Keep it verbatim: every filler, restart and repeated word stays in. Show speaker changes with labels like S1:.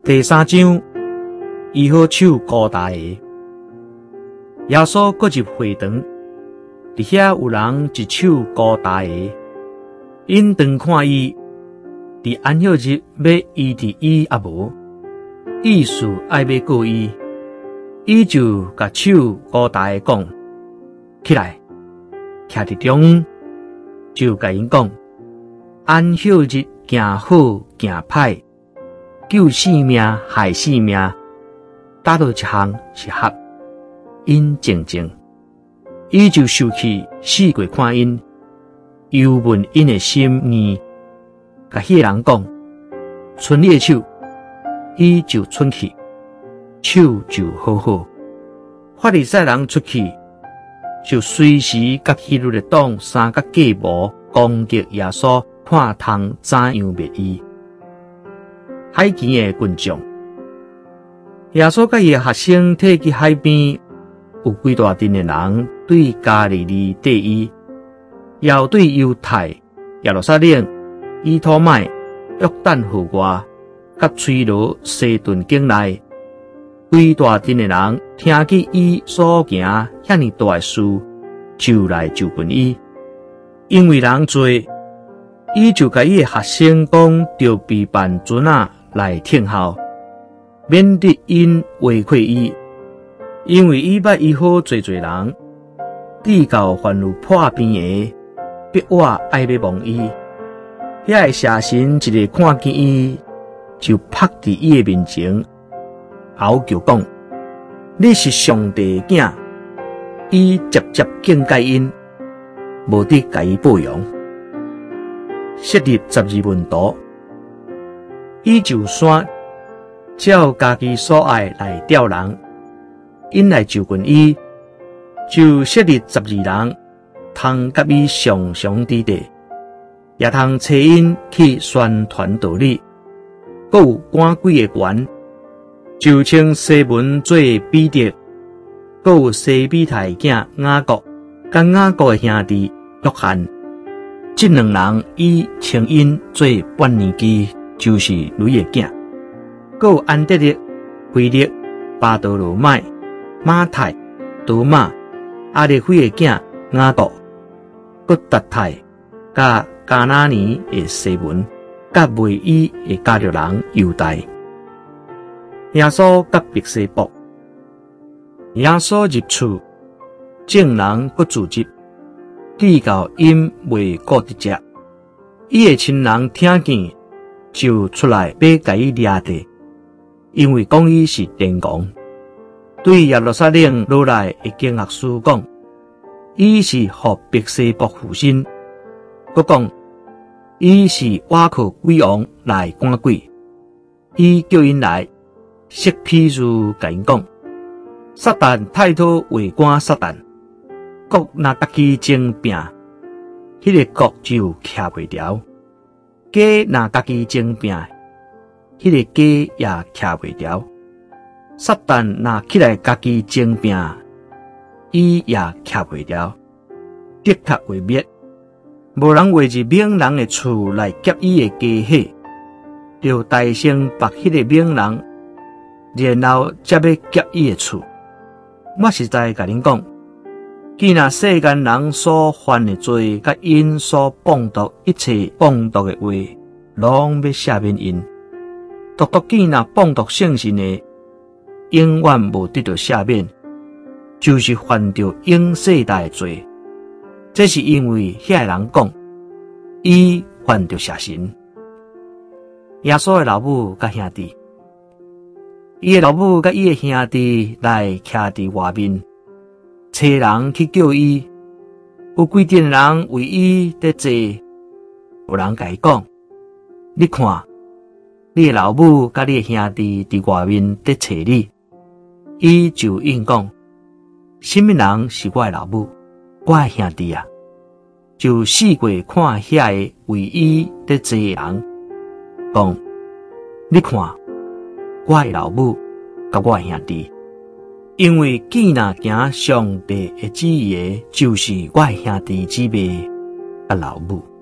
S1: 第三章，医好手高大的。耶稣搁入会堂，伫遐有人一手高大的，因当看伊，伫安息日要医治伊也无，意思爱要告伊，伊就甲手高大的讲，起来，徛伫中央，就甲因讲，安息日行好行歹，救性命害性命，搭到一项是合。因静静，伊就受气四过看因，又问因的心意，甲迄个人讲，伸你的手，伊就伸去，手就好好。法利赛人出去，就随时甲希律的党三甲计谋攻击耶稣，看通怎样灭伊。海边的群众，耶稣甲伊的学生退去海边。有几大阵的人对加利利对伊，也有对犹太、耶路撒冷、以土麦、约旦河外、甲崔罗、西顿境内，几大阵的人听见伊所行遐尼大的事，就来就问伊。因为人多，伊就甲伊的学生讲，着备办船仔来听候，免得因违规伊。因为伊捌医好侪侪人，地到凡有破病的，逼我爱要望伊。遐个邪神一个看见伊，就拍伫伊的面前，后就讲：你是上帝的囝。伊直接警戒因，无得甲伊报扬。设立十二门徒，伊就山照家己所爱来钓人。因来就问伊，就设立十二人，通甲伊上上之地，也通找因去宣传道理。阁有赶鬼的官，就称西门做彼得，阁有西比太囝雅各，甲雅各的兄弟约翰。这两人伊称因做半年基，就是雷的囝。阁有安德烈、腓力、巴多罗买、马太、多马、阿列菲的囝雅各、葛达太、甲加拿尼的西门、甲卖伊的加略人犹大。耶稣甲别西卜，耶稣入厝，众人搁聚集，地到因未顾得食，伊的亲人听见，就出来要甲伊掠地，因为讲伊是癫狂。对耶路撒冷落来的经学师讲，伊是互别西卜附身，佮讲伊是倚靠鬼王来赶鬼。伊叫因来，设譬如甲因讲，撒旦太多为赶撒旦，国若家己争拼，迄、那个国就徛袂牢；家若家己争拼，迄、那个家也徛袂牢。撒旦若起来家己争拼，伊也徛袂牢，的确会灭。无人为入名人的厝来劫伊的家伙，就大声把迄个名人，然后才要劫伊的厝。我实在甲恁讲，既然世间人所犯的罪，甲因所谤读一切谤读的话，拢要赦免因；独独既然谤读圣神的，永远无得到赦免，就是犯着永世代的罪。这是因为遐个人讲，伊犯着邪神。耶稣的老母甲兄弟，伊的老母甲伊的兄弟来徛伫外面，找人去叫伊。有几阵人为伊在坐，有人甲伊讲：你看，你的老母甲你的兄弟伫外面在找你。伊就应讲，什么人是我的老母，我的兄弟啊？就四过看遐个为伊在坐人，讲，你看，我的老母甲我的兄弟，因为既然行上帝的旨意的，就是我的兄弟姊妹甲老母。